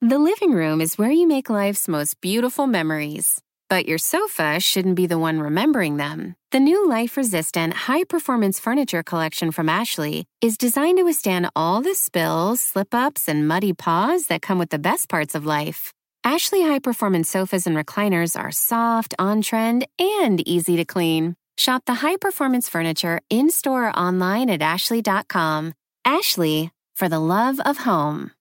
The living room is where you make life's most beautiful memories. But your sofa shouldn't be the one remembering them. The new life-resistant, high-performance furniture collection from Ashley is designed to withstand all the spills, slip-ups, and muddy paws that come with the best parts of life. Ashley high-performance sofas and recliners are soft, on-trend, and easy to clean. Shop the high-performance furniture in-store or online at ashley.com. Ashley, for the love of home.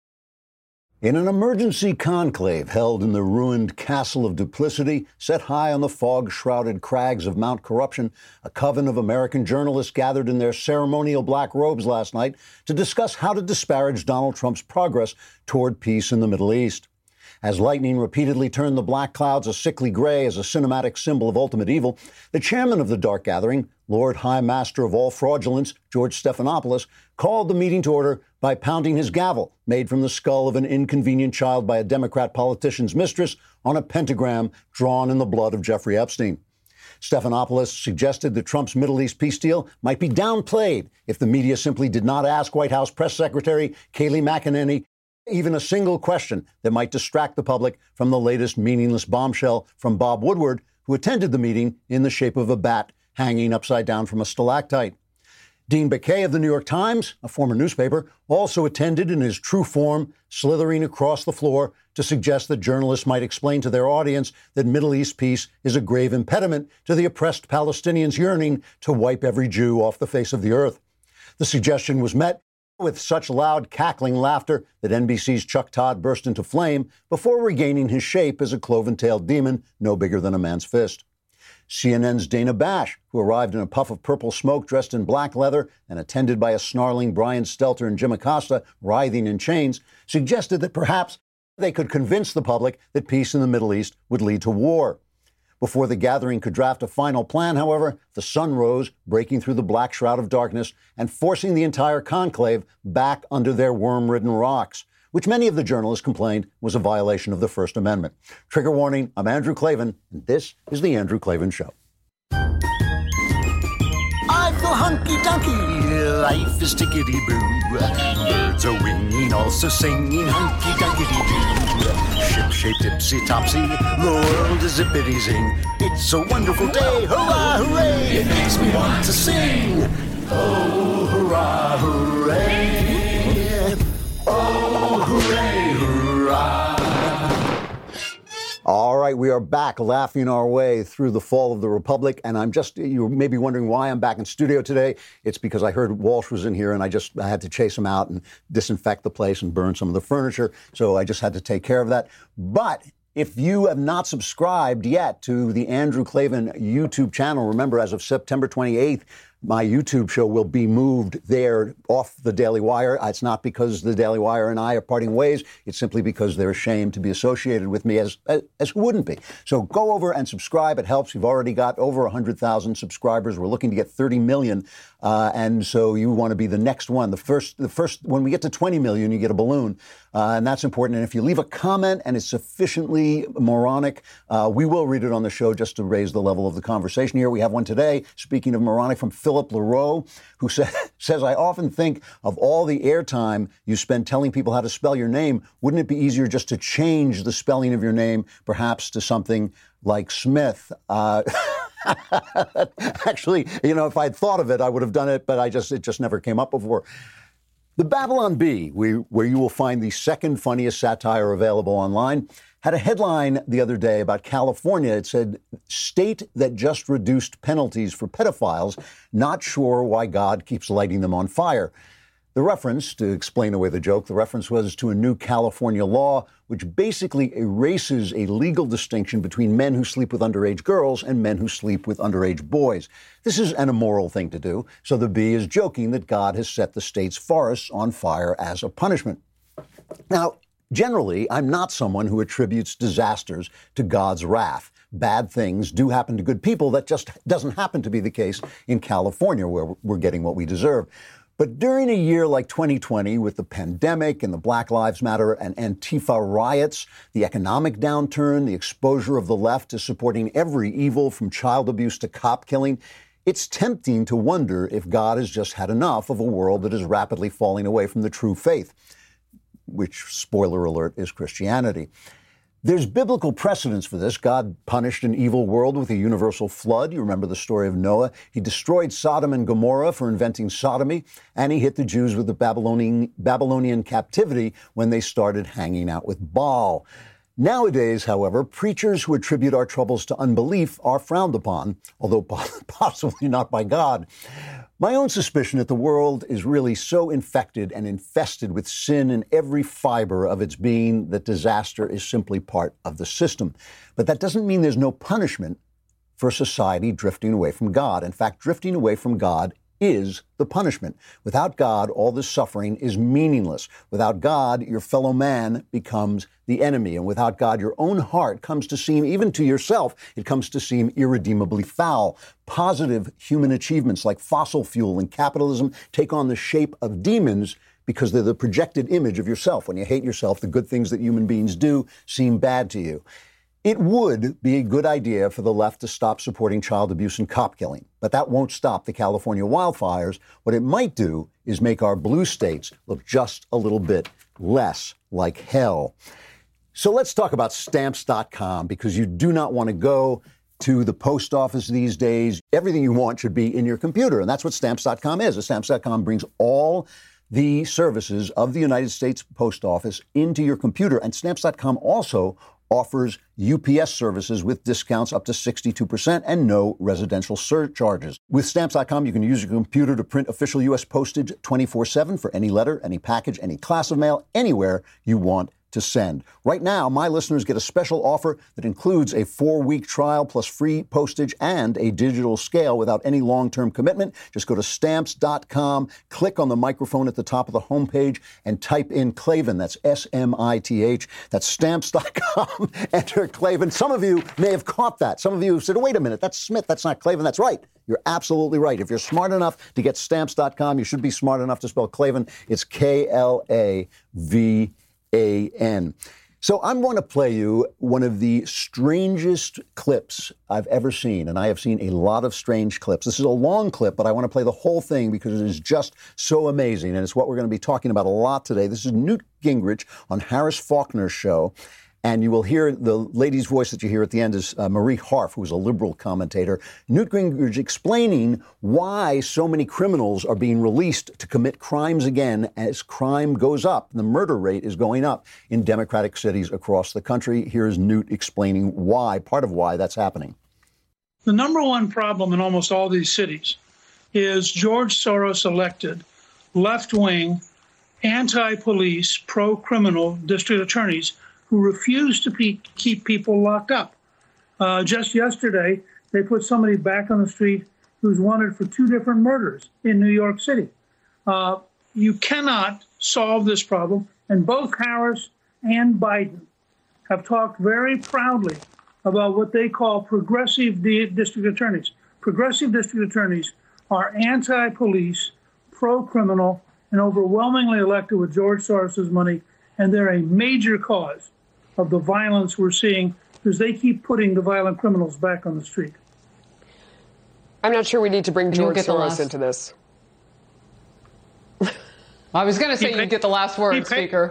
In an emergency conclave held in the ruined Castle of Duplicity, set high on the fog-shrouded crags of Mount Corruption, a coven of American journalists gathered in their ceremonial black robes last night to discuss how to disparage Donald Trump's progress toward peace in the Middle East. As lightning repeatedly turned the black clouds a sickly gray as a cinematic symbol of ultimate evil, the chairman of the dark gathering, Lord High Master of all fraudulence, George Stephanopoulos, called the meeting to order by pounding his gavel, made from the skull of an inconvenient child by a Democrat politician's mistress, on a pentagram drawn in the blood of Jeffrey Epstein. Stephanopoulos suggested that Trump's Middle East peace deal might be downplayed if the media simply did not ask White House Press Secretary Kayleigh McEnany even a single question that might distract the public from the latest meaningless bombshell from Bob Woodward, who attended the meeting in the shape of a bat hanging upside down from a stalactite. Dean Baquet of the New York Times, a former newspaper, also attended in his true form, slithering across the floor to suggest that journalists might explain to their audience that Middle East peace is a grave impediment to the oppressed Palestinians' yearning to wipe every Jew off the face of the earth. The suggestion was met with such loud cackling laughter that NBC's Chuck Todd burst into flame before regaining his shape as a cloven-tailed demon no bigger than a man's fist. CNN's Dana Bash, who arrived in a puff of purple smoke dressed in black leather and attended by a snarling Brian Stelter and Jim Acosta writhing in chains, suggested that perhaps they could convince the public that peace in the Middle East would lead to war. Before the gathering could draft a final plan, however, the sun rose, breaking through the black shroud of darkness and forcing the entire conclave back under their worm-ridden rocks, which many of the journalists complained was a violation of the First Amendment. Trigger warning, I'm Andrew Klavan, and this is The Andrew Klavan Show. I feel hunky-dunky, life is tickety-boo. Birds are winging, also singing hunky-dunky-doo. Ship-shaped, ipsy-topsy, the world is zippity-zing. It's a wonderful day, hurrah, hooray! It makes me want to sing. Oh, hurrah, hooray! Oh, hooray, hurrah! All right, we are back laughing our way through the fall of the Republic. And you may be wondering why I'm back in studio today. It's because I heard Walsh was in here and I had to chase him out and disinfect the place and burn some of the furniture. So I just had to take care of that. But if you have not subscribed yet to the Andrew Klavan YouTube channel, remember, as of September 28th, my YouTube show will be moved there off the Daily Wire. It's not because the Daily Wire and I are parting ways. It's simply because they're ashamed to be associated with me, as who wouldn't be. So go over and subscribe. It helps. We've already got over 100,000 subscribers. We're looking to get 30 million. And so you want to be the next one. The first, when we get to 20 million, you get a balloon. And that's important. And if you leave a comment and it's sufficiently moronic, we will read it on the show just to raise the level of the conversation here. We have one today, speaking of moronic, from Philip Leroux, who says, I often think of all the airtime you spend telling people how to spell your name. Wouldn't it be easier just to change the spelling of your name, perhaps to something like Smith? Actually, if I'd thought of it, I would have done it, but it just never came up before. The Babylon Bee, where you will find the second funniest satire available online, had a headline the other day about California. It said, state that just reduced penalties for pedophiles, not sure why God keeps lighting them on fire. The reference, to explain away the joke, the reference was to a new California law which basically erases a legal distinction between men who sleep with underage girls and men who sleep with underage boys. This is an immoral thing to do, so the Bee is joking that God has set the state's forests on fire as a punishment. Now, generally, I'm not someone who attributes disasters to God's wrath. Bad things do happen to good people. That just doesn't happen to be the case in California, where we're getting what we deserve. But during a year like 2020, with the pandemic and the Black Lives Matter and Antifa riots, the economic downturn, the exposure of the left to supporting every evil from child abuse to cop killing, it's tempting to wonder if God has just had enough of a world that is rapidly falling away from the true faith. which, spoiler alert, is Christianity. There's biblical precedence for this. God punished an evil world with a universal flood. You remember the story of Noah. He destroyed Sodom and Gomorrah for inventing sodomy, and he hit the Jews with the Babylonian captivity when they started hanging out with Baal. Nowadays, however, preachers who attribute our troubles to unbelief are frowned upon, although possibly not by God. My own suspicion that the world is really so infected and infested with sin in every fiber of its being that disaster is simply part of the system. But that doesn't mean there's no punishment for society drifting away from God. In fact, drifting away from God is the punishment. Without God, all this suffering is meaningless. Without God, your fellow man becomes the enemy. And without God, your own heart comes to seem, even to yourself, it comes to seem irredeemably foul. Positive human achievements like fossil fuel and capitalism take on the shape of demons because they're the projected image of yourself. When you hate yourself, the good things that human beings do seem bad to you. It would be a good idea for the left to stop supporting child abuse and cop killing, but that won't stop the California wildfires. What it might do is make our blue states look just a little bit less like hell. So let's talk about Stamps.com, because you do not want to go to the post office these days. Everything you want should be in your computer, and that's what Stamps.com is. Stamps.com brings all the services of the United States Post Office into your computer, and Stamps.com also offers UPS services with discounts up to 62% and no residential surcharges. With Stamps.com, you can use your computer to print official U.S. postage 24/7 for any letter, any package, any class of mail, anywhere you want to send. Right now, my listeners get a special offer that includes a 4-week trial plus free postage and a digital scale without any long-term commitment. Just go to Stamps.com, click on the microphone at the top of the homepage, and type in Klavan. That's S-M-I-T-H. That's Stamps.com. Enter Klavan. Some of you may have caught that. Some of you said, oh, wait a minute, that's Smith. That's not Klavan. That's right. You're absolutely right. If you're smart enough to get Stamps.com, you should be smart enough to spell Klavan. It's Klavan. So I'm going to play you one of the strangest clips I've ever seen, and I have seen a lot of strange clips. This is a long clip, but I want to play the whole thing because it is just so amazing, and it's what we're going to be talking about a lot today. This is Newt Gingrich on Harris Faulkner's show, and you will hear the lady's voice that you hear at the end is Marie Harf, who is a liberal commentator. Newt Gingrich explaining why so many criminals are being released to commit crimes again as crime goes up. The murder rate is going up in Democratic cities across the country. Here's Newt explaining why, part of why that's happening. The number one problem in almost all these cities is George Soros-elected, left-wing, anti-police, pro-criminal district attorneys who refuse to keep people locked up. Just yesterday, they put somebody back on the street who's wanted for 2 different murders in New York City. You cannot solve this problem, and both Harris and Biden have talked very proudly about what they call progressive district attorneys. Progressive district attorneys are anti-police, pro-criminal, and overwhelmingly elected with George Soros's money, and they're a major cause of the violence we're seeing because they keep putting the violent criminals back on the street. I'm not sure we need to bring George Soros into this. I was going to say you'd get the last word, Speaker.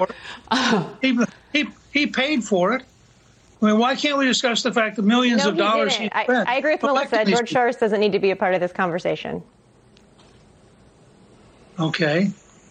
He paid for it. I mean, why can't we discuss the fact that millions of dollars he spent? I agree with Melissa. George Soros doesn't need to be a part of this conversation. Okay.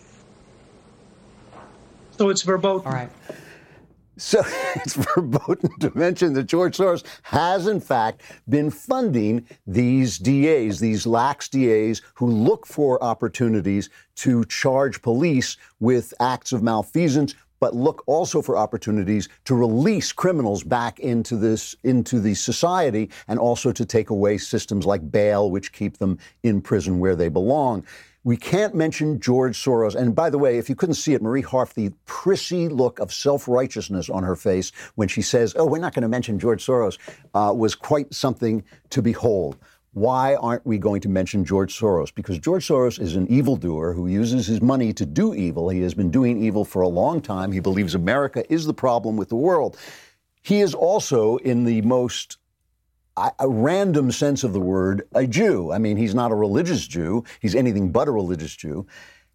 So it's verboten. All right. So it's verboten to mention that George Soros has, in fact, been funding these DAs, these lax DAs who look for opportunities to charge police with acts of malfeasance, but look also for opportunities to release criminals back into the society, and also to take away systems like bail, which keep them in prison where they belong. We can't mention George Soros. And by the way, if you couldn't see it, Marie Harf, the prissy look of self-righteousness on her face when she says, oh, we're not going to mention George Soros, was quite something to behold. Why aren't we going to mention George Soros? Because George Soros is an evildoer who uses his money to do evil. He has been doing evil for a long time. He believes America is the problem with the world. He is also, in the most a random sense of the word, a Jew. I mean, he's not a religious Jew. He's anything but a religious Jew.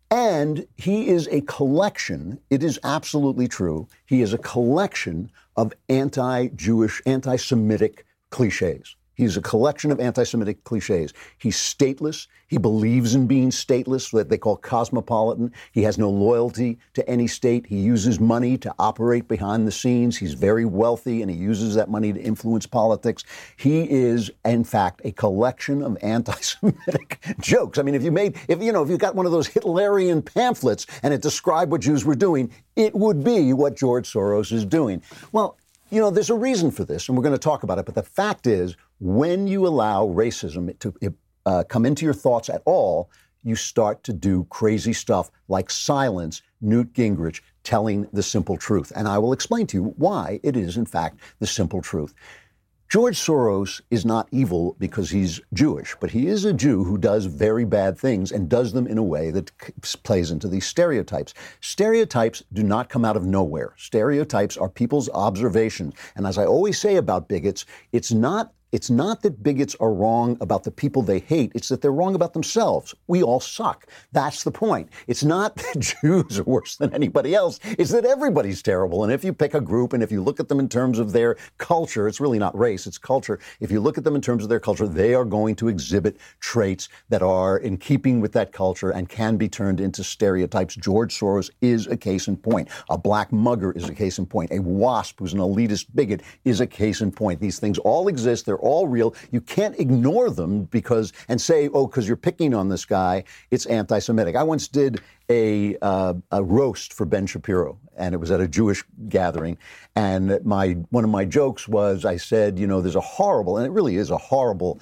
And he is a collection, it is absolutely true, he is a collection of anti-Jewish, anti-Semitic cliches. He's a collection of anti-Semitic cliches. He's stateless. He believes in being stateless, what they call cosmopolitan. He has no loyalty to any state. He uses money to operate behind the scenes. He's very wealthy, and he uses that money to influence politics. He is, in fact, a collection of anti-Semitic jokes. I mean, if you got one of those Hitlerian pamphlets and it described what Jews were doing, it would be what George Soros is doing. Well, there's a reason for this, and we're going to talk about it. But the fact is, when you allow racism to come into your thoughts at all, you start to do crazy stuff like silence Newt Gingrich telling the simple truth. And I will explain to you why it is, in fact, the simple truth. George Soros is not evil because he's Jewish, but he is a Jew who does very bad things and does them in a way that plays into these stereotypes. Stereotypes do not come out of nowhere. Stereotypes are people's observations. And as I always say about bigots, it's not that bigots are wrong about the people they hate. It's that they're wrong about themselves. We all suck. That's the point. It's not that Jews are worse than anybody else. It's that everybody's terrible. And if you pick a group and if you look at them in terms of their culture, it's really not race, it's culture. If you look at them in terms of their culture, they are going to exhibit traits that are in keeping with that culture and can be turned into stereotypes. George Soros is a case in point. A black mugger is a case in point. A WASP, who's an elitist bigot, is a case in point. These things all exist. They're all real. You can't ignore them because you're picking on this guy, it's anti-Semitic. I once did a roast for Ben Shapiro, and it was at a Jewish gathering. And one of my jokes was, I said, there's a horrible, and it really is a horrible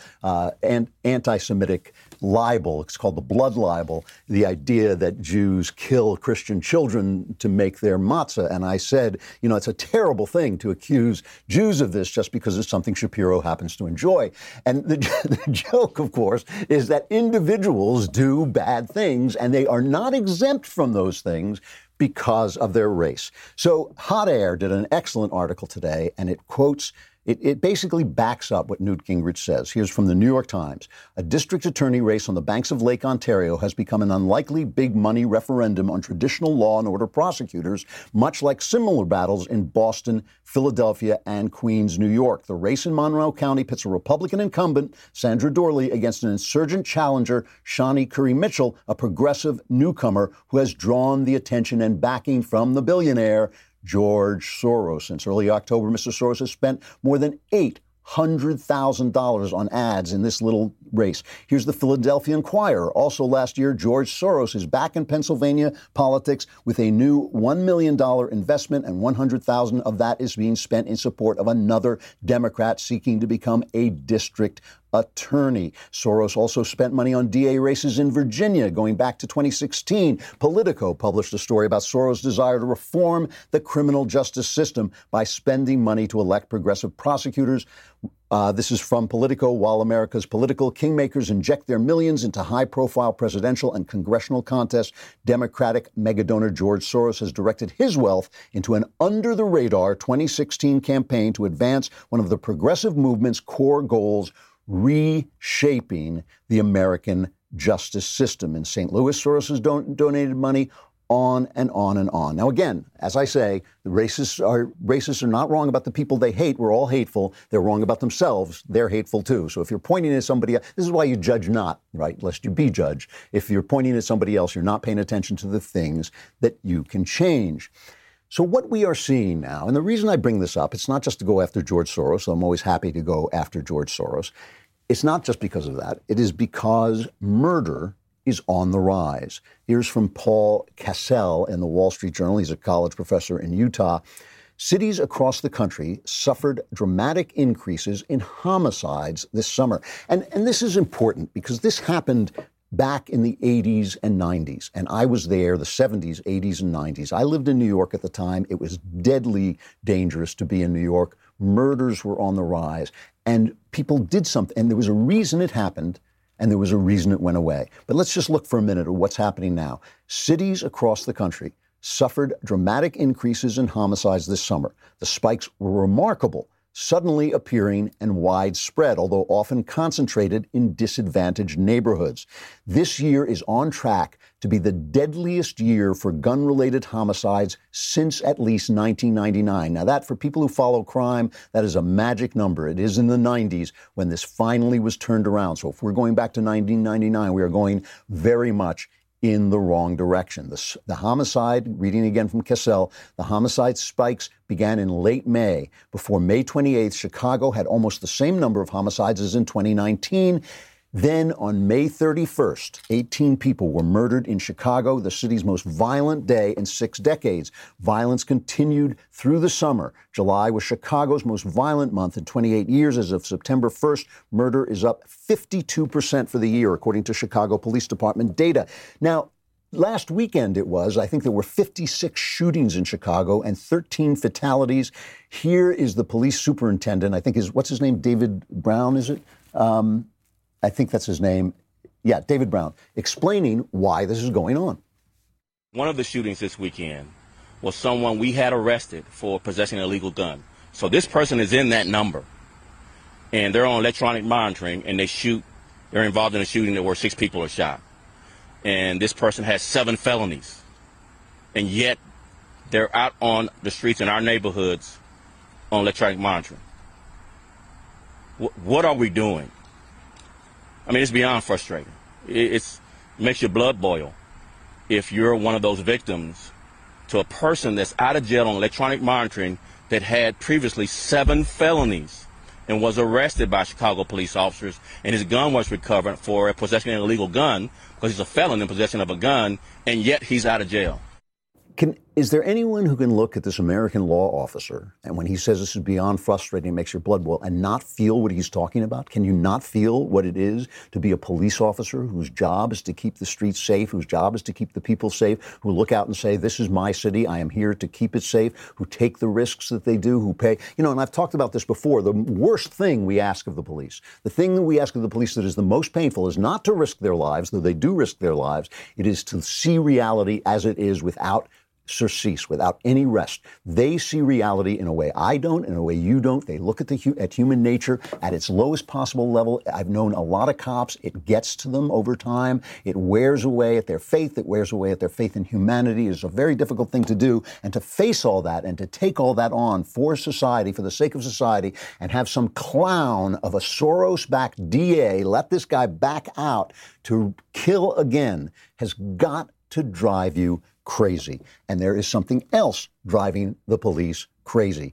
anti-Semitic libel. It's called the blood libel, the idea that Jews kill Christian children to make their matzah. And I said, it's a terrible thing to accuse Jews of this just because it's something Shapiro happens to enjoy. And the joke, of course, is that individuals do bad things, and they are not exempt from those things because of their race. So Hot Air did an excellent article today, and it quotes, it basically backs up what Newt Gingrich says. Here's from the New York Times. A district attorney race on the banks of Lake Ontario has become an unlikely big money referendum on traditional law and order prosecutors, much like similar battles in Boston, Philadelphia, and Queens, New York. The race in Monroe County pits a Republican incumbent, Sandra Dorley, against an insurgent challenger, Shawnee Curry Mitchell, a progressive newcomer who has drawn the attention and backing from the billionaire George Soros. Since early October, Mr. Soros has spent more than $800,000 on ads in this little race. Here's the Philadelphia Inquirer. Also last year, George Soros is back in Pennsylvania politics with a new $1 million investment, and $100,000 of that is being spent in support of another Democrat seeking to become a district attorney. Soros also spent money on DA races in Virginia going back to 2016. Politico published a story about Soros' desire to reform the criminal justice system by spending money to elect progressive prosecutors. This is from Politico. While America's political kingmakers inject their millions into high-profile presidential and congressional contests, Democratic megadonor George Soros has directed his wealth into an under-the-radar 2016 campaign to advance one of the progressive movement's core goals, reshaping the American justice system. In St. Louis, Soros has donated money, on and on and on. Now, again, as I say, the racists are not wrong about the people they hate. We're all hateful. They're wrong about themselves. They're hateful too. So if you're pointing at somebody else, this is why you judge not, right? Lest you be judged. If you're pointing at somebody else, you're not paying attention to the things that you can change. So what we are seeing now, and the reason I bring this up, it's not just to go after George Soros. So I'm always happy to go after George Soros. It's not just because of that. It is because murder is on the rise. Here's from Paul Cassell in the Wall Street Journal. He's a college professor in Utah. Cities across the country suffered dramatic increases in homicides this summer. And this is important because this happened back in the 80s and 90s. And I was there, the 70s, 80s, and 90s. I lived in New York at the time. It was deadly dangerous to be in New York. Murders were on the rise. And people did something. And there was a reason it happened. And there was a reason it went away. But let's just look for a minute at what's happening now. Cities across the country suffered dramatic increases in homicides this summer. The spikes were remarkable. suddenly appearing and widespread, although often concentrated in disadvantaged neighborhoods. This year is on track to be the deadliest year for gun-related homicides since at least 1999. Now that, for people who follow crime, that is a magic number. It is in the 90s when this finally was turned around. So if we're going back to 1999, we are going very much in the wrong direction. The homicide, reading again from Cassell, the homicide spikes began in late May. Before May 28th, Chicago had almost the same number of homicides as in 2019. Then on May 31st, 18 people were murdered in Chicago, the city's most violent day in 6 decades. Violence continued through the summer. July was Chicago's most violent month in 28 years. As of September 1st, murder is up 52% for the year, according to Chicago Police Department data. Now, last weekend I think there were 56 shootings in Chicago and 13 fatalities. Here is the police superintendent, what's his name? David Brown, is it? I think that's his name. Yeah, David Brown, explaining why this is going on. One of the shootings this weekend was someone we had arrested for possessing an illegal gun. So this person is in that number, and they're on electronic monitoring, and they're involved in a shooting where 6 people are shot. And this person has 7 felonies, and yet they're out on the streets in our neighborhoods on electronic monitoring. What are we doing? I mean, it's beyond frustrating. It makes your blood boil if you're one of those victims to a person that's out of jail on electronic monitoring that had previously 7 felonies and was arrested by Chicago police officers, and his gun was recovered for possessing an illegal gun because he's a felon in possession of a gun, and yet he's out of jail. Is there anyone who can look at this American law officer, and when he says this is beyond frustrating, it makes your blood boil, and not feel what he's talking about? Can you not feel what it is to be a police officer whose job is to keep the streets safe, whose job is to keep the people safe, who look out and say, this is my city, I am here to keep it safe, who take the risks that they do, who pay? And I've talked about this before. The worst thing we ask of the police, the thing that we ask of the police that is the most painful, is not to risk their lives, though they do risk their lives. It is to see reality as it is without surcease, without any rest. They see reality in a way I don't, in a way you don't. They look at at human nature at its lowest possible level. I've known a lot of cops. It gets to them over time. It wears away at their faith. It wears away at their faith in humanity. It's a very difficult thing to do. And to face all that and to take all that on for society, for the sake of society, and have some clown of a Soros-backed DA let this guy back out to kill again has got to drive you crazy. And there is something else driving the police crazy.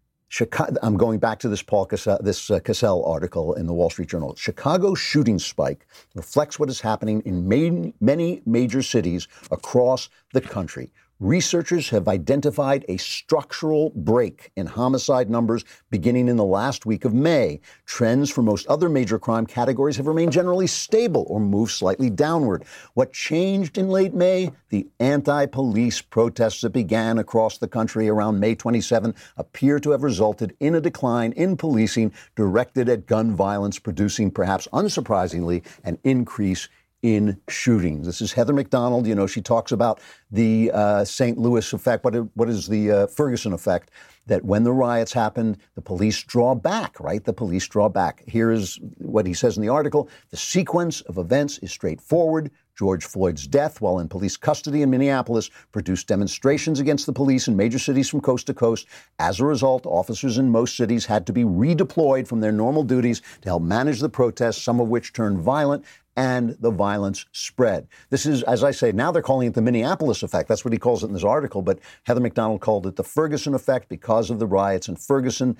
I'm going back to this Cassell article in the Wall Street Journal. Chicago's shooting spike reflects what is happening in many major cities across the country. Researchers have identified a structural break in homicide numbers beginning in the last week of May. Trends for most other major crime categories have remained generally stable or moved slightly downward. What changed in late May? The anti-police protests that began across the country around May 27 appear to have resulted in a decline in policing directed at gun violence, producing, perhaps unsurprisingly, an increase in shootings. This is Heather McDonald. She talks about the St. Louis effect. What is the Ferguson effect? That when the riots happened, the police draw back, right? The police draw back. Here is what he says in the article. The sequence of events is straightforward. George Floyd's death, while in police custody in Minneapolis, produced demonstrations against the police in major cities from coast to coast. As a result, officers in most cities had to be redeployed from their normal duties to help manage the protests, some of which turned violent, and the violence spread. This is, as I say, now they're calling it the Minneapolis effect. That's what he calls it in this article. But Heather McDonald called it the Ferguson effect because of the riots in Ferguson,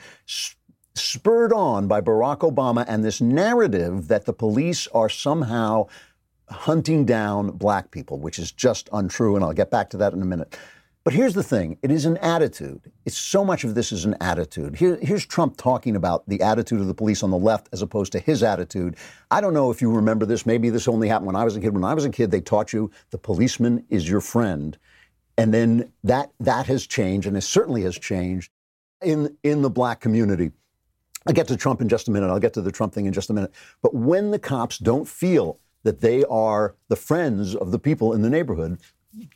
spurred on by Barack Obama and this narrative that the police are somehow hunting down black people, which is just untrue. And I'll get back to that in a minute. But here's the thing. It is an attitude. It's so much of this is an attitude. Here's Trump talking about the attitude of the police on the left as opposed to his attitude. I don't know if you remember this. Maybe this only happened when I was a kid. When I was a kid, they taught you the policeman is your friend. And then that has changed, and it certainly has changed in the black community. I'll get to Trump in just a minute. I'll get to the Trump thing in just a minute. But when the cops don't feel that they are the friends of the people in the neighborhood,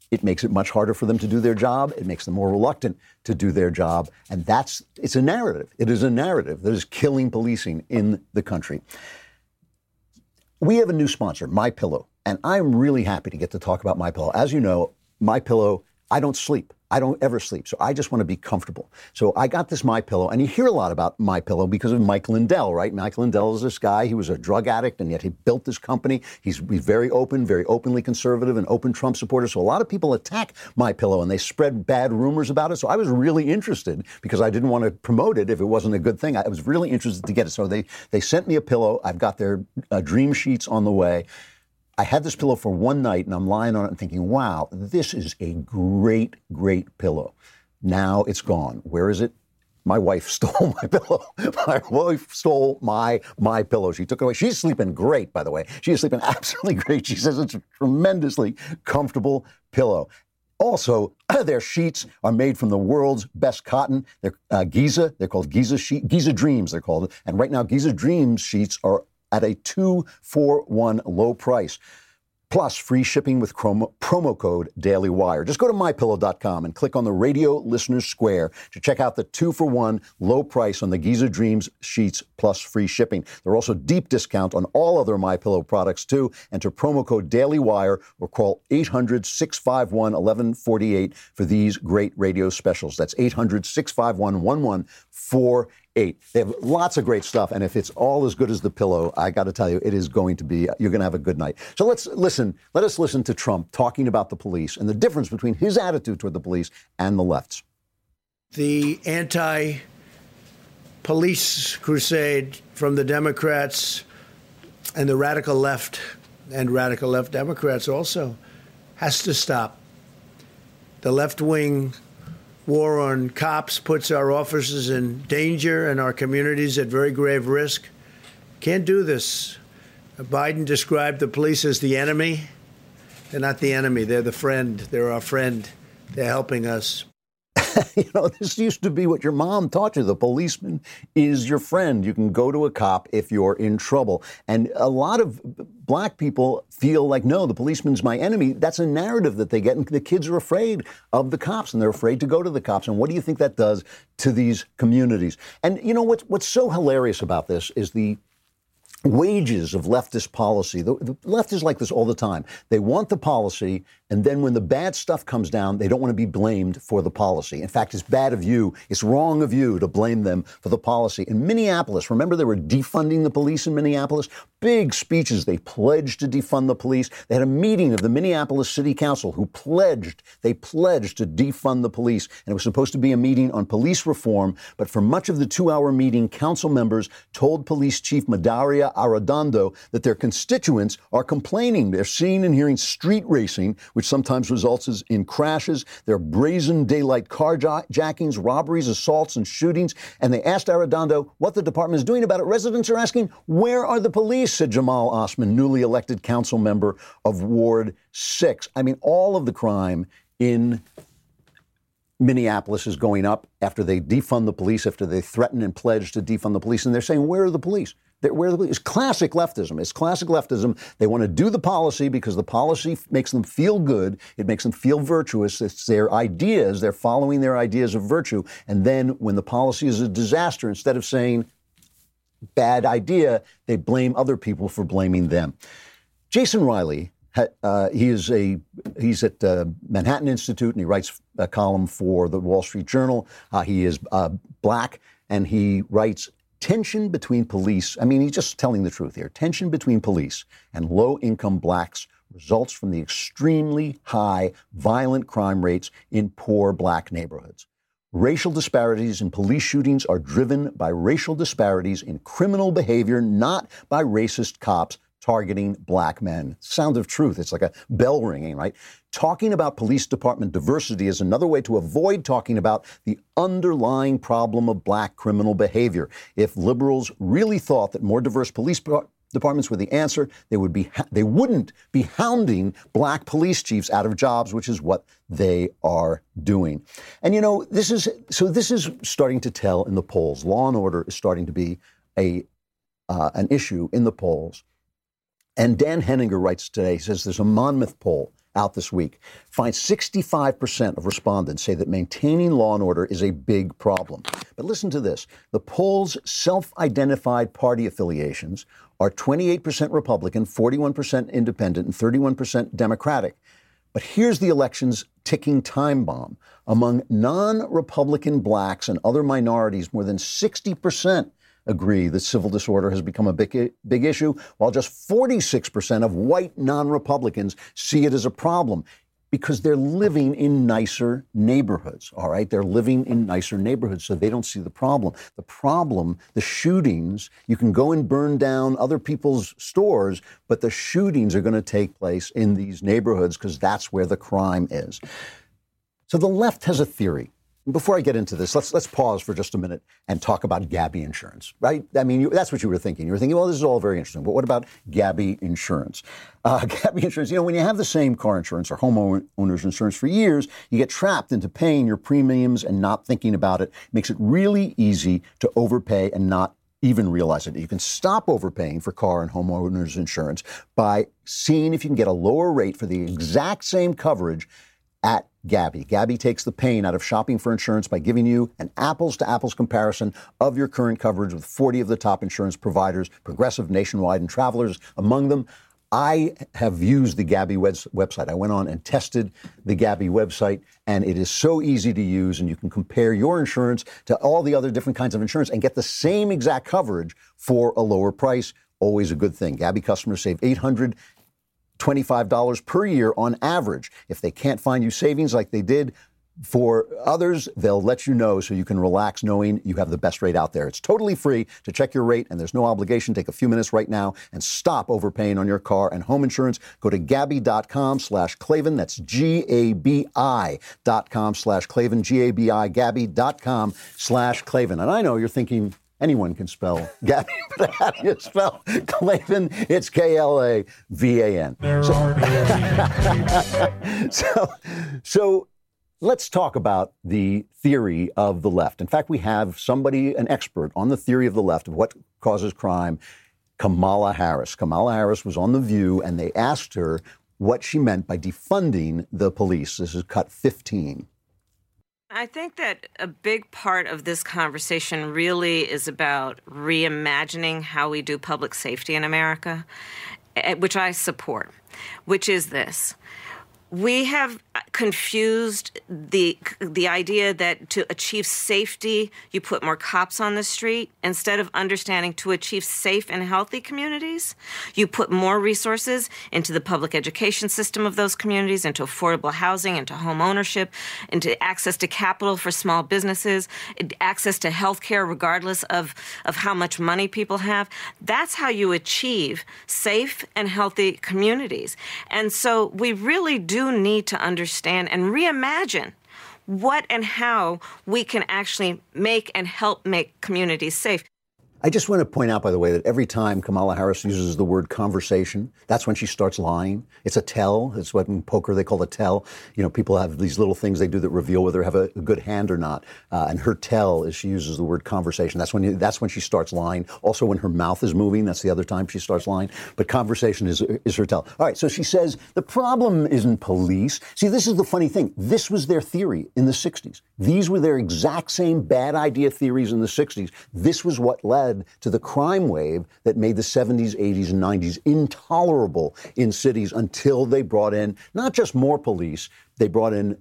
It makes it much harder for them to do their job. It makes them more reluctant to do their job. And it's a narrative. It is a narrative that is killing policing in the country. We have a new sponsor, MyPillow, and I'm really happy to get to talk about MyPillow. As you know, MyPillow, I don't sleep. I don't ever sleep, so I just want to be comfortable. So I got this MyPillow, and you hear a lot about MyPillow because of Mike Lindell, right? Mike Lindell is this guy. He was a drug addict, and yet he built this company. He's very open, very openly conservative, and open Trump supporter. So a lot of people attack MyPillow, and they spread bad rumors about it. So I was really interested because I didn't want to promote it if it wasn't a good thing. I was really interested to get it. So they sent me a pillow. I've got their dream sheets on the way. I had this pillow for one night, and I'm lying on it and thinking, wow, this is a great, great pillow. Now it's gone. Where is it? My wife stole my pillow. My wife stole my pillow. She took it away. She's sleeping great, by the way. She is sleeping absolutely great. She says it's a tremendously comfortable pillow. Also, their sheets are made from the world's best cotton. They're Giza. They're called Giza Dreams, they're called. And right now, Giza Dreams sheets are at a 2-for-1 low price, plus free shipping with promo code DailyWire. Just go to MyPillow.com and click on the Radio Listeners Square to check out the 2-for-1 low price on the Giza Dreams sheets plus free shipping. There are also deep discounts on all other MyPillow products, too. Enter promo code DailyWire or call 800-651-1148 for these great radio specials. That's 800-651-1148. They have lots of great stuff, and if it's all as good as the pillow, I got to tell you, it is going to be, you're going to have a good night. So let us listen to Trump talking about the police and the difference between his attitude toward the police and the left's. The anti-police crusade from the Democrats and the radical left Democrats also has to stop. The left-wing war on cops puts our officers in danger and our communities at very grave risk. Can't do this. Biden described the police as the enemy. They're not the enemy. They're the friend. They're our friend. They're helping us. This used to be what your mom taught you. The policeman is your friend. You can go to a cop if you're in trouble. And a lot of black people feel like, no, the policeman's my enemy. That's a narrative that they get. And the kids are afraid of the cops, and they're afraid to go to the cops. And what do you think that does to these communities? And you know what's so hilarious about this is the wages of leftist policy. The left is like this all the time. They want the policy, and then when the bad stuff comes down, they don't want to be blamed for the policy. In fact, it's bad of you, it's wrong of you to blame them for the policy. In Minneapolis, remember they were defunding the police in Minneapolis? Big speeches. They pledged to defund the police. They had a meeting of the Minneapolis City Council who pledged to defund the police. And it was supposed to be a meeting on police reform. But for much of the 2-hour meeting, council members told Police Chief Madaria Arradondo that their constituents are complaining. They're seeing and hearing street racing, which sometimes results in crashes. There are brazen daylight carjackings, robberies, assaults, and shootings. And they asked Arradondo what the department is doing about it. Residents are asking, where are the police, said Jamal Osman, newly elected council member of Ward 6. I mean, all of the crime in Minneapolis is going up after they defund the police, after they threaten and pledge to defund the police. And they're saying, where are the police? It's classic leftism. It's classic leftism. They want to do the policy because the policy makes them feel good. It makes them feel virtuous. It's their ideas. They're following their ideas of virtue. And then when the policy is a disaster, instead of saying bad idea, they blame other people for blaming them. Jason Riley, he's at Manhattan Institute, and he writes a column for the Wall Street Journal. He is black, and he writes tension between police. I mean, he's just telling the truth here. Tension between police and low-income blacks results from the extremely high violent crime rates in poor black neighborhoods. Racial disparities in police shootings are driven by racial disparities in criminal behavior, not by racist cops targeting black men. Sound of truth. It's like a bell ringing, right? Talking about police department diversity is another way to avoid talking about the underlying problem of black criminal behavior. If liberals really thought that more diverse police departments were the answer, they wouldn't be hounding black police chiefs out of jobs, which is what they are doing. And this is starting to tell in the polls. Law and order is starting to be an issue in the polls. And Dan Henninger writes today, he says there's a Monmouth poll out this week finds 65% of respondents say that maintaining law and order is a big problem. But listen to this. The poll's self-identified party affiliations are 28% Republican, 41% Independent, and 31% Democratic. But here's the election's ticking time bomb. Among non-Republican blacks and other minorities, more than 60% agree that civil disorder has become a big issue, while just 46% of white non-Republicans see it as a problem because they're living in nicer neighborhoods, all right? They're living in nicer neighborhoods, so they don't see the problem. The problem, the shootings, you can go and burn down other people's stores, but the shootings are going to take place in these neighborhoods because that's where the crime is. So the left has a theory. Before I get into this, let's pause for just a minute and talk about Gabi Insurance, right? I mean, that's what you were thinking. You were thinking, well, this is all very interesting, but what about Gabi Insurance? Gabi Insurance, when you have the same car insurance or homeowners insurance for years, you get trapped into paying your premiums and not thinking about it. It makes it really easy to overpay and not even realize it. You can stop overpaying for car and homeowners insurance by seeing if you can get a lower rate for the exact same coverage at Gabi. Gabi takes the pain out of shopping for insurance by giving you an apples-to-apples comparison of your current coverage with 40 of the top insurance providers, Progressive, Nationwide, and Travelers among them. I have used the Gabi website. I went on and tested the Gabi website, and it is so easy to use, and you can compare your insurance to all the other different kinds of insurance and get the same exact coverage for a lower price. Always a good thing. Gabi customers save $825 per year on average. If they can't find you savings like they did for others, they'll let you know so you can relax knowing you have the best rate out there. It's totally free to check your rate, and there's no obligation. Take a few minutes right now and stop overpaying on your car and home insurance. Go to Gabi.com/Klavan. That's GABI.com/Klavan. GABI, Gabi.com/Klavan. And I know you're thinking, anyone can spell Gabi, but how do you spell Klavan? It's Klavan. So let's talk about the theory of the left. In fact, we have somebody, an expert on the theory of the left of what causes crime, Kamala Harris. Kamala Harris was on The View, and they asked her what she meant by defunding the police. This is cut 15. I think that a big part of this conversation really is about reimagining how we do public safety in America, which I support, which is this. We have confused the idea that to achieve safety, you put more cops on the street. Instead of understanding to achieve safe and healthy communities, you put more resources into the public education system of those communities, into affordable housing, into home ownership, into access to capital for small businesses, access to health care regardless of how much money people have. That's how you achieve safe and healthy communities. And so we really do need to understand and reimagine what and how we can actually make and help make communities safe. I just want to point out, by the way, that every time Kamala Harris uses the word conversation, that's when she starts lying. It's a tell. It's what in poker they call a tell. You know, people have these little things they do that reveal whether they have a good hand or not. And her tell is she uses the word conversation. That's when she starts lying. Also, when her mouth is moving, that's the other time she starts lying. But conversation is her tell. All right, so she says the problem isn't police. See, this is the funny thing. This was their theory in the 60s. These were their exact same bad idea theories in the 60s. This was what led to the crime wave that made the 70s, 80s, and 90s intolerable in cities until they brought in not just more police, they brought in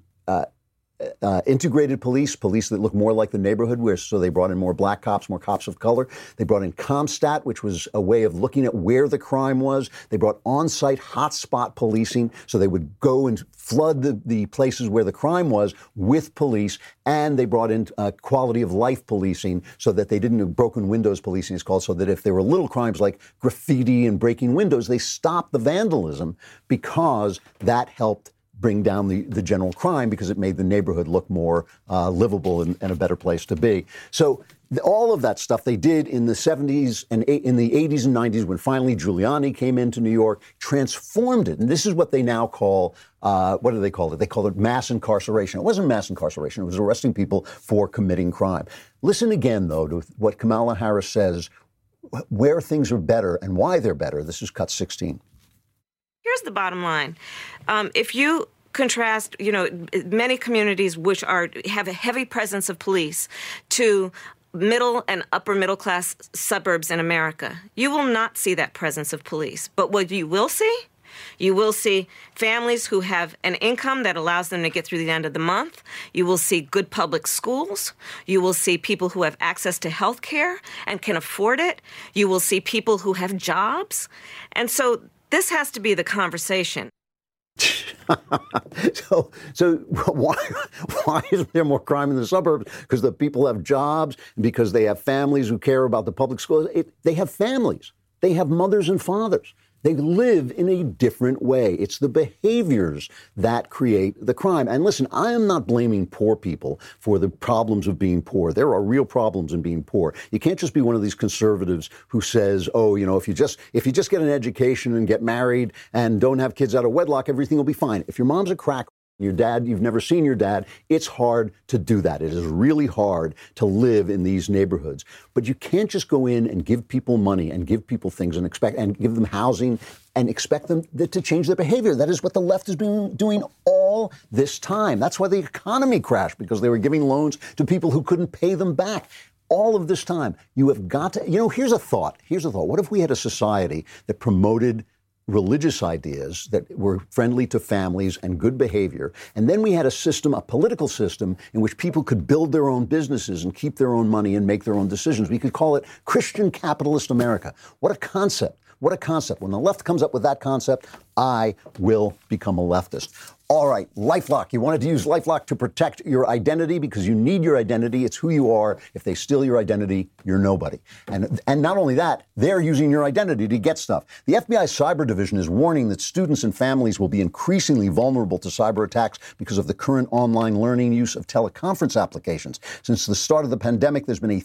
integrated police that look more like the neighborhood, so they brought in more black cops, more cops of color. They brought in CompStat, which was a way of looking at where the crime was. They brought on-site hotspot policing, so they would go and flood the places where the crime was with police. And they brought in quality of life policing, so that they didn't do broken windows policing, it's called, so that if there were little crimes like graffiti and breaking windows, they stopped the vandalism because that helped bring down the general crime because it made the neighborhood look more livable and a better place to be. So all of that stuff they did in the 70s and in the 80s and 90s when finally Giuliani came into New York, transformed it. And this is what they now call, what do they call it? They call it mass incarceration. It wasn't mass incarceration. It was arresting people for committing crime. Listen again, though, to what Kamala Harris says, where things are better and why they're better. This is cut 16. here's the bottom line. If you contrast, many communities which have a heavy presence of police to middle and upper middle class suburbs in America, you will not see that presence of police. But what you will see families who have an income that allows them to get through the end of the month. You will see good public schools. You will see people who have access to health care and can afford it. You will see people who have jobs. And so this has to be the conversation. So why isn't there more crime in the suburbs? Because the people have jobs, because they have families who care about the public schools. They have families. They have mothers and fathers. They live in a different way. It's the behaviors that create the crime. And listen, I am not blaming poor people for the problems of being poor. There are real problems in being poor. You can't just be one of these conservatives who says, if you just get an education and get married and don't have kids out of wedlock, everything will be fine. If your mom's a crack, your dad, you've never seen your dad, it's hard to do that. It is really hard to live in these neighborhoods. But you can't just go in and give people money and give people things and give them housing and expect them to change their behavior. That is what the left has been doing all this time. That's why the economy crashed, because they were giving loans to people who couldn't pay them back. All of this time, you have got to, here's a thought. What if we had a society that promoted religious ideas that were friendly to families and good behavior, and then we had a political system in which people could build their own businesses and keep their own money and make their own decisions? We could call it Christian capitalist America. What a concept. What a concept. When the left comes up with that concept, I will become a leftist. All right, LifeLock. You wanted to use LifeLock to protect your identity because you need your identity. It's who you are. If they steal your identity, you're nobody. And not only that, they're using your identity to get stuff. The FBI Cyber Division is warning that students and families will be increasingly vulnerable to cyber attacks because of the current online learning use of teleconference applications. Since the start of the pandemic, there's been a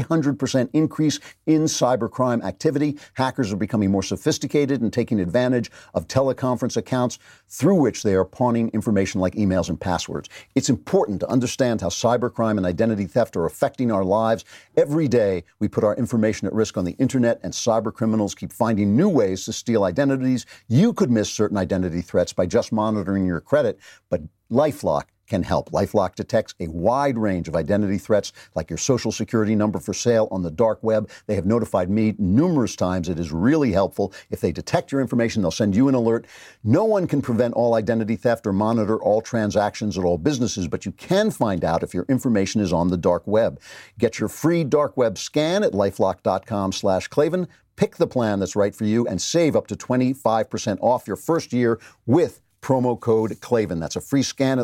300% increase in cybercrime activity. Hackers are becoming more sophisticated and taking advantage of teleconference accounts through which they are pawning information like emails and passwords. It's important to understand how cybercrime and identity theft are affecting our lives. Every day, we put our information at risk on the internet, and cyber criminals keep finding new ways to steal identities. You could miss certain identity threats by just monitoring your credit, but LifeLock can help. LifeLock detects a wide range of identity threats, like your social security number for sale on the dark web. They have notified me numerous times. It is really helpful. If they detect your information, they'll send you an alert. No one can prevent all identity theft or monitor all transactions at all businesses, but you can find out if your information is on the dark web. Get your free dark web scan at lifelock.com/Klavan. Pick the plan that's right for you and save up to 25% off your first year with promo code Klavan. That's a free scan at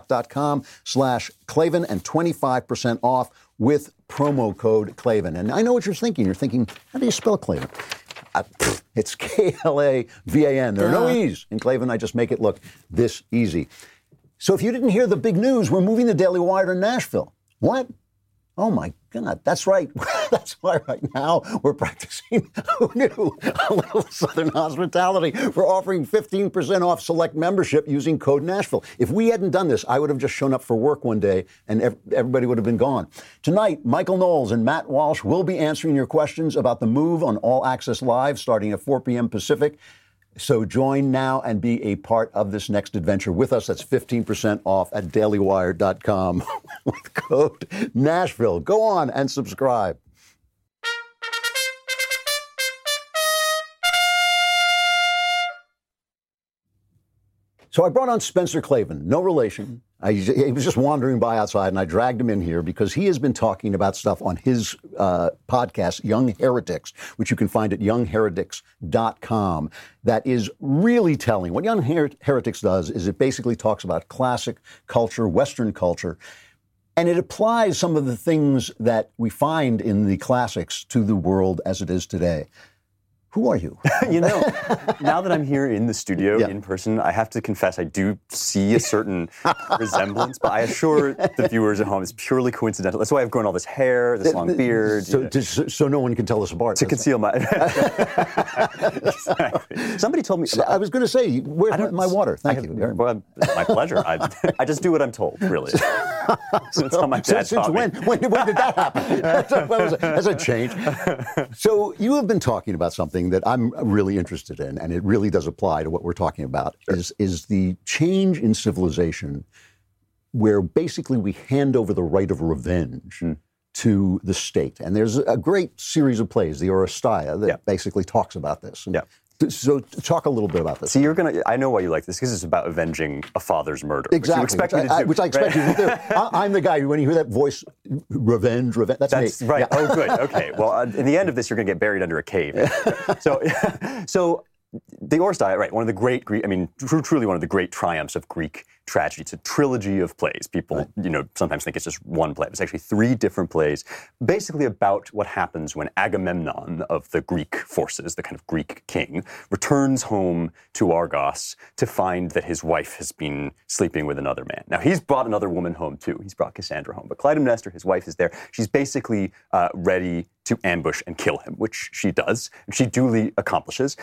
lifelock.com/Klavan and 25% off with promo code Klavan. And I know what you're thinking. You're thinking, how do you spell Klavan? It's Klavan. There are no E's in Klavan. I just make it look this easy. So if you didn't hear the big news, we're moving the Daily Wire to Nashville. What? Oh, my God. That's right. That's why right now we're practicing, who knew, a little Southern hospitality. We're offering 15% off select membership using code Nashville. If we hadn't done this, I would have just shown up for work one day and everybody would have been gone. Tonight, Michael Knowles and Matt Walsh will be answering your questions about the move on All Access Live starting at 4 p.m. Pacific. So join now and be a part of this next adventure with us. That's 15% off at dailywire.com with code Nashville. Go on and subscribe. So I brought on Spencer Klavan, no relation. He was just wandering by outside, and I dragged him in here because he has been talking about stuff on his podcast, Young Heretics, which you can find at youngheretics.com, that is really telling. What Young Heretics does is it basically talks about classic culture, Western culture, and it applies some of the things that we find in the classics to the world as it is today. Who are you? Now that I'm here in the studio in person, I have to confess I do see a certain resemblance, but I assure the viewers at home it's purely coincidental. That's why I've grown all this hair, this long beard. So no one can tell us apart. To conceal my... Exactly. Somebody told me... I was going to say, where's my water? Thank you. Well, my pleasure. I just do what I'm told, really. That's how my dad taught me. When did that happen? That's a change. So you have been talking about something that I'm really interested in, and it really does apply to what we're talking about, is the change in civilization where basically we hand over the right of revenge to the state. And there's a great series of plays, the Oresteia, that basically talks about this. So talk a little bit about this. See, I know why you like this, because it's about avenging a father's murder. Exactly. Which I expect you to do. I'm the guy who, when you hear that voice, revenge, that's me. That's right. Yeah. Oh, good. Okay. Well, in the end of this, you're going to get buried under a cave. So the Oresteia, right, one of the great Greek, truly one of the great triumphs of Greek tragedy. It's a trilogy of plays. People, sometimes think it's just one play. It's actually 3 different plays, basically about what happens when Agamemnon of the Greek forces, the kind of Greek king, returns home to Argos to find that his wife has been sleeping with another man. Now, he's brought another woman home, too. He's brought Cassandra home. But Clytemnestra, his wife, is there. She's basically ready to ambush and kill him, which she does. She duly accomplishes.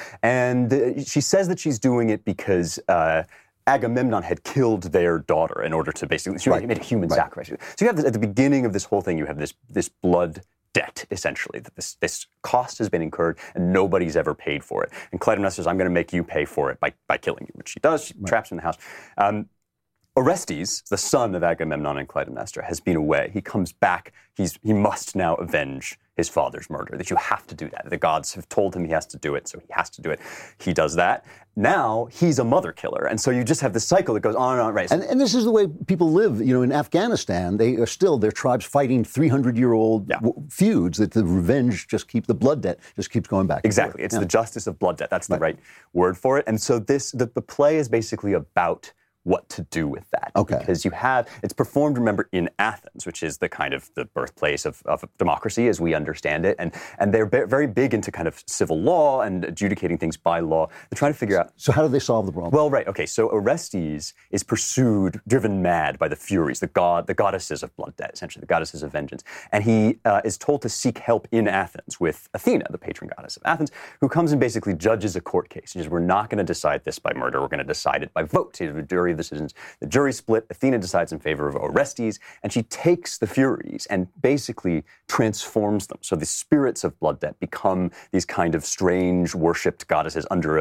And she says that she's doing it because Agamemnon had killed their daughter in order to basically, she made a human sacrifice. So you have this, at the beginning of this whole thing, you have this blood debt, essentially, that this cost has been incurred and nobody's ever paid for it. And Clytemnestra says, I'm going to make you pay for it by killing you, which she does. She traps him in the house. Orestes, the son of Agamemnon and Clytemnestra, has been away. He comes back. He must now avenge his father's murder, that you have to do that. The gods have told him he has to do it, so he has to do it. He does that. Now he's a mother killer. And so you just have this cycle that goes on and on. Right. And this is the way people live. In Afghanistan, they are still, their tribes fighting 300-year-old feuds, that the revenge the blood debt just keeps going back. Exactly. It's the justice of blood debt. That's the right word for it. And so the play is basically about what to do with that. Okay. Because it's performed, remember, in Athens, which is the kind of the birthplace of democracy as we understand it. And they're very big into kind of civil law and adjudicating things by law. They're trying to figure out. So how do they solve the problem? Well, right. Okay. So Orestes is pursued, driven mad by the Furies, the goddesses of blood debt, essentially, the goddesses of vengeance. And he is told to seek help in Athens with Athena, the patron goddess of Athens, who comes and basically judges a court case. She says, we're not going to decide this by murder. We're going to decide it by vote. The decisions. The jury split. Athena decides in favor of Orestes, and she takes the Furies and basically transforms them. So the spirits of blood debt become these kind of strange worshipped goddesses under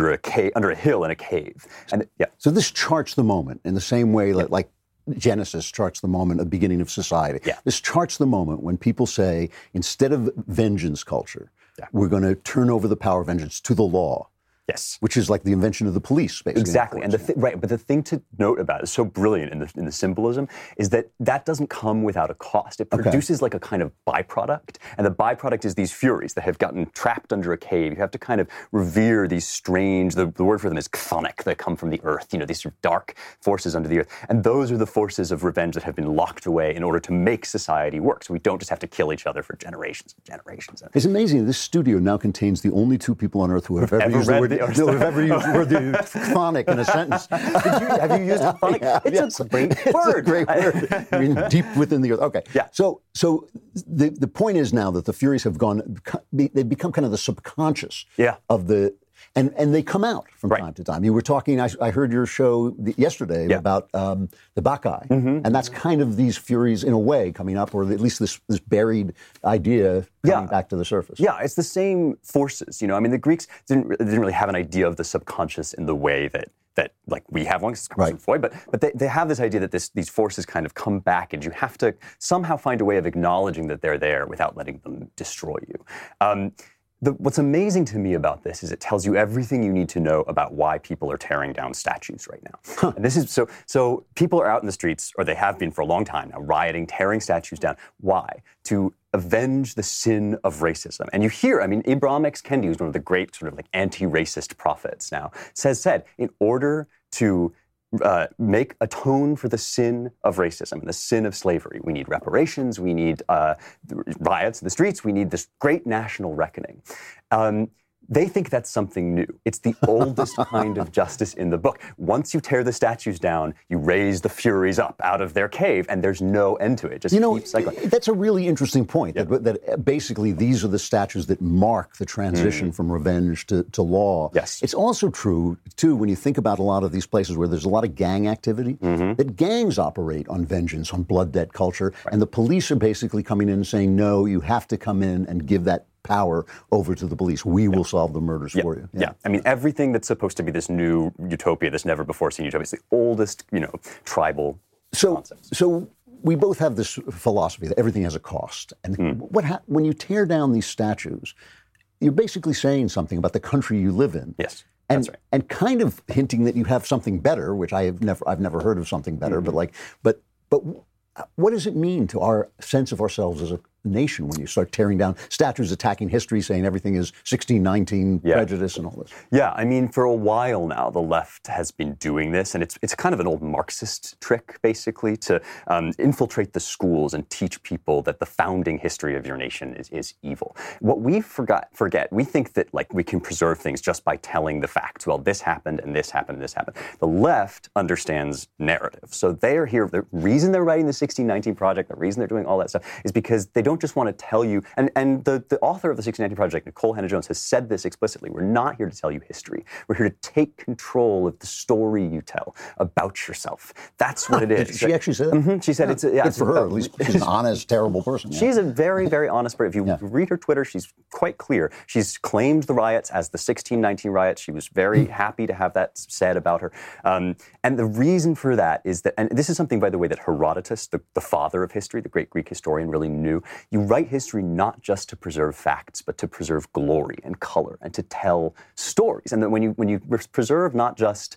a hill in a cave. And So this charts the moment in the same way like Genesis charts the moment of the beginning of society. Yeah. This charts the moment when people say, instead of vengeance culture, we're going to turn over the power of vengeance to the law. Yes. Which is like the invention of the police, basically. Exactly. And but the thing to note about it, is so brilliant in the symbolism, is that doesn't come without a cost. It produces like a kind of byproduct. And the byproduct is these Furies that have gotten trapped under a cave. You have to kind of revere these strange, the word for them is chthonic, that come from the earth, these sort of dark forces under the earth. And those are the forces of revenge that have been locked away in order to make society work. So we don't just have to kill each other for generations and generations. It's amazing. This studio now contains the only 2 people on earth who have ever used the word who have ever used the word chthonic in a sentence. Have you used chthonic? It's a great word. It's a great word. Deep within the earth. Okay. Yeah. So the point is now that the Furies have they've become kind of the subconscious of the. And they come out from time to time. You were talking, I heard your show yesterday about the Bacchae, and that's kind of these Furies in a way coming up, or at least this buried idea coming back to the surface. Yeah, it's the same forces. The Greeks didn't really have an idea of the subconscious in the way that like we have one, because it comes from Freud, but they have this idea that these forces kind of come back, and you have to somehow find a way of acknowledging that they're there without letting them destroy you. What's amazing to me about this is it tells you everything you need to know about why people are tearing down statues right now. And this is so people are out in the streets, or they have been for a long time now, rioting, tearing statues down. Why? To avenge the sin of racism. And you hear, Ibram X. Kendi, who's one of the great sort of like anti-racist prophets now, said, in order to atone for the sin of racism and the sin of slavery, we need reparations, we need riots in the streets, we need this great national reckoning. They think that's something new. It's the oldest kind of justice in the book. Once you tear the statues down, you raise the Furies up out of their cave, and there's no end to it. It just keeps cycling. That's a really interesting point, that basically these are the statues that mark the transition from revenge to law. Yes. It's also true, too, when you think about a lot of these places where there's a lot of gang activity, that gangs operate on vengeance, on blood debt culture, and the police are basically coming in and saying, no, you have to come in and give that power over to the police. We will solve the murders for you. Yeah. I mean, everything that's supposed to be this new utopia, this never-before-seen utopia, it's the oldest, tribal concept. So we both have this philosophy that everything has a cost. And when you tear down these statues, you're basically saying something about the country you live in. Yes. And, that's right. And kind of hinting that you have something better, which I've never heard of something better, but what does it mean to our sense of ourselves as a nation when you start tearing down statues, attacking history, saying everything is 1619 prejudice and all this? Yeah, I mean, for a while now, the left has been doing this, and it's kind of an old Marxist trick, basically, to infiltrate the schools and teach people that the founding history of your nation is evil. What we forget, we think that we can preserve things just by telling the facts. Well, this happened, and this happened, and this happened. The left understands narrative. So they're here. The reason they're writing the 1619 Project, the reason they're doing all that stuff, is because they don't just want to tell you, and the author of the 1619 Project, Nicole Hannah-Jones, has said this explicitly. We're not here to tell you history. We're here to take control of the story you tell about yourself. That's what it is. Did she actually say that? She said it's good for her. At least she's an honest, terrible person. She's a very, very honest person. If you read her Twitter, she's quite clear. She's claimed the riots as the 1619 riots. She was very happy to have that said about her. And the reason for that is that, and this is something, by the way, that Herodotus, the father of history, the great Greek historian, really knew. You write history not just to preserve facts, but to preserve glory and color and to tell stories. And that when you preserve not just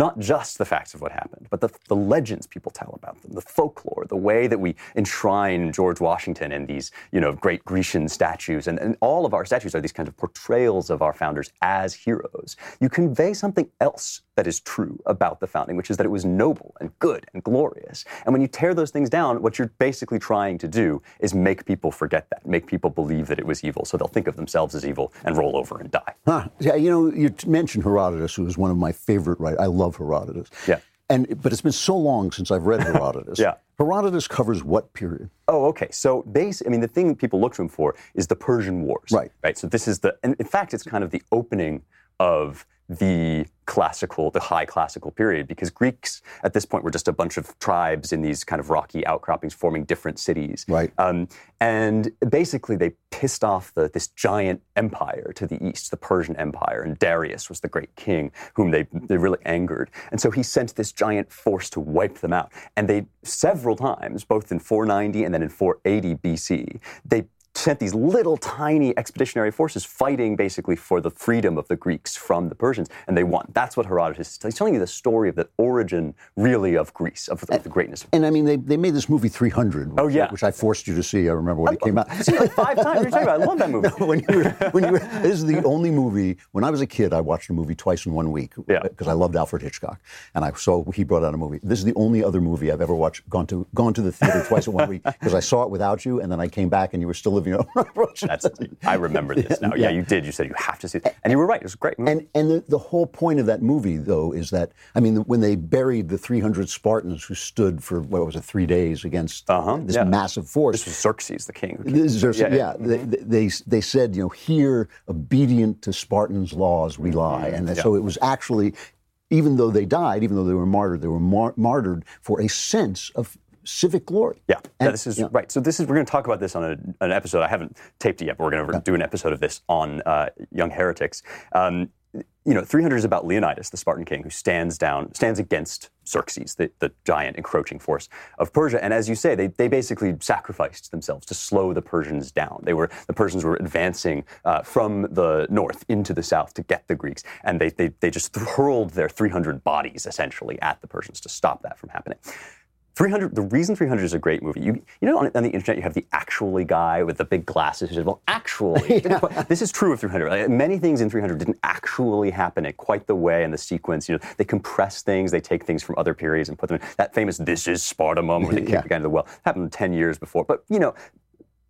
the facts of what happened, but the legends people tell about them, the folklore, the way that we enshrine George Washington in these great Grecian statues, and all of our statues are these kind of portrayals of our founders as heroes. You convey something else that is true about the founding, which is that it was noble and good and glorious. And when you tear those things down, what you're basically trying to do is make people forget that, make people believe that it was evil, so they'll think of themselves as evil and roll over and die. Yeah, you mentioned Herodotus, who is one of my favorite writers. I love Herodotus. Yeah. But it's been so long since I've read Herodotus. Yeah. Herodotus covers what period? Oh, okay. So the thing that people look to him for is the Persian Wars. Right. So this is and in fact, it's kind of the opening of the high classical period, because Greeks at this point were just a bunch of tribes in these kind of rocky outcroppings forming different cities. Right. And basically they pissed off this giant empire to the east, the Persian Empire, and Darius was the great king whom they really angered. And so he sent this giant force to wipe them out. And they several times, both in 490 and then in 480 BC, they sent these little tiny expeditionary forces fighting basically for the freedom of the Greeks from the Persians, and they won. That's what Herodotus is. He's telling you the story of the origin, really, of Greece, of the greatness of Greece. And I mean, they made this movie 300, which I forced you to see. I remember when it came out. I've seen it like 5 times. You're talking about. I love that movie. This is the only movie. When I was a kid, I watched a movie twice in 1 week because I loved Alfred Hitchcock, and he brought out a movie. This is the only other movie I've ever watched, gone to the theater twice in 1 week, because I saw it without you, and then I came back and you were still living on I remember this now. Yeah, you did. You said you have to see it. And you were right. It was a great movie. And the whole point of that movie, though, is that, I mean, when they buried the 300 Spartans who stood for, 3 days against this massive force. This was Xerxes, the king. They said, here, obedient to Spartans' laws, we lie. And so it was actually, even though they died, even though they were martyred for a sense of civic glory. Yeah, this is right. So we're going to talk about this on an episode. I haven't taped it yet, but we're going to do an episode of this on young heretics. 300 is about Leonidas, the Spartan king, who stands against Xerxes, the giant encroaching force of Persia. And as you say, they basically sacrificed themselves to slow the Persians down. The Persians were advancing from the north into the south to get the Greeks, and they just hurled their 300 bodies essentially at the Persians to stop that from happening. 300. The reason 300 is a great movie, on the internet you have the actually guy with the big glasses who says, well, actually, this is true of 300. Many things in 300 didn't actually happen in quite the way and the sequence. They compress things, they take things from other periods and put them in. That famous "This is Sparta" moment where they kick the guy into the well happened 10 years before. But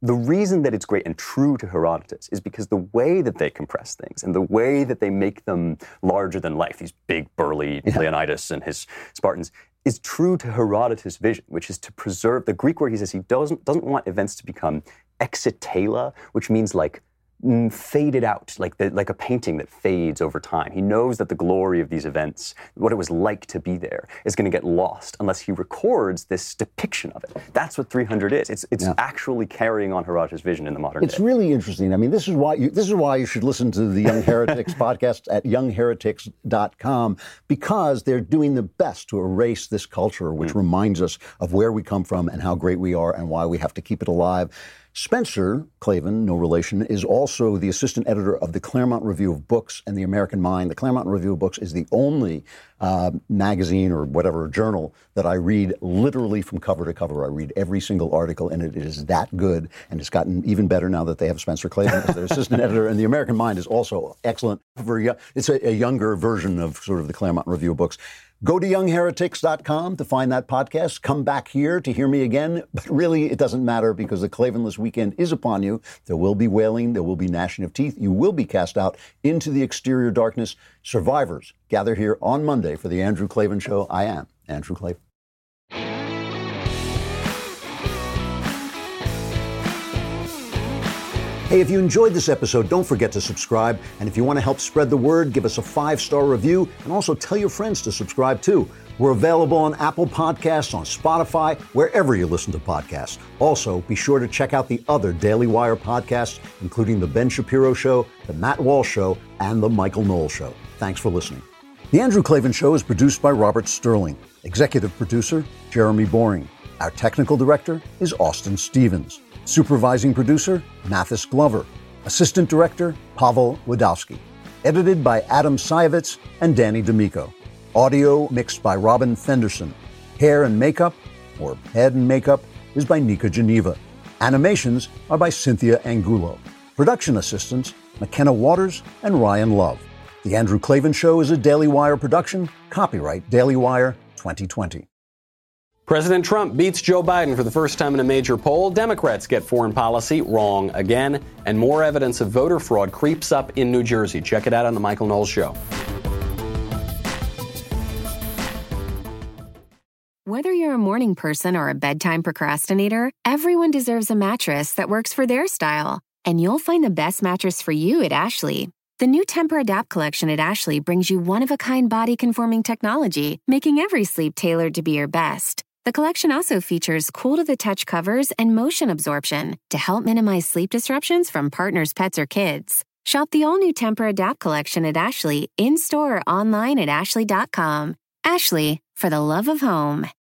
the reason that it's great and true to Herodotus is because the way that they compress things and the way that they make them larger than life, these big, burly Leonidas and his Spartans, is true to Herodotus' vision, which is to preserve, the Greek word he says he doesn't want events to become exitela, which means like faded out, like a painting that fades over time. He knows that the glory of these events, what it was like to be there, is going to get lost unless he records this depiction of it. That's what 300 is. It's actually carrying on Herodotus' vision in the modern day. It's really interesting. I mean, this is why you should listen to the Young Heretics podcast at youngheretics.com, because they're doing the best to erase this culture, which reminds us of where we come from and how great we are and why we have to keep it alive. Spencer Klavan, no relation, is also the assistant editor of the Claremont Review of Books and the American Mind. The Claremont Review of Books is the only magazine or whatever journal that I read literally from cover to cover. I read every single article in it. It is that good, and it's gotten even better now that they have Spencer Klavan as their assistant editor. And the American Mind is also excellent. It's a younger version of sort of the Claremont Review of Books. Go to youngheretics.com to find that podcast. Come back here to hear me again. But really, it doesn't matter because the Klavanless weekend is upon you. There will be wailing. There will be gnashing of teeth. You will be cast out into the exterior darkness. Survivors, gather here on Monday for the Andrew Klavan Show. I am Andrew Klavan. Hey, if you enjoyed this episode, don't forget to subscribe. And if you want to help spread the word, give us a 5-star review and also tell your friends to subscribe too. We're available on Apple Podcasts, on Spotify, wherever you listen to podcasts. Also, be sure to check out the other Daily Wire podcasts, including The Ben Shapiro Show, The Matt Walsh Show, and The Michael Knowles Show. Thanks for listening. The Andrew Klavan Show is produced by Robert Sterling. Executive producer, Jeremy Boring. Our technical director is Austin Stevens. Supervising producer, Mathis Glover. Assistant director, Pavel Wadowski. Edited by Adam Sayevitz and Danny D'Amico. Audio mixed by Robin Fenderson. Hair and makeup, or head and makeup, is by Nika Geneva. Animations are by Cynthia Angulo. Production assistants, McKenna Waters and Ryan Love. The Andrew Klavan Show is a Daily Wire production. Copyright Daily Wire 2020. President Trump beats Joe Biden for the first time in a major poll. Democrats get foreign policy wrong again. And more evidence of voter fraud creeps up in New Jersey. Check it out on The Michael Knowles Show. Whether you're a morning person or a bedtime procrastinator, everyone deserves a mattress that works for their style. And you'll find the best mattress for you at Ashley. The new Tempur-Adapt collection at Ashley brings you one-of-a-kind body-conforming technology, making every sleep tailored to be your best. The collection also features cool-to-the-touch covers and motion absorption to help minimize sleep disruptions from partners, pets, or kids. Shop the all-new Tempur-Adapt collection at Ashley, in-store or online at ashley.com. Ashley, for the love of home.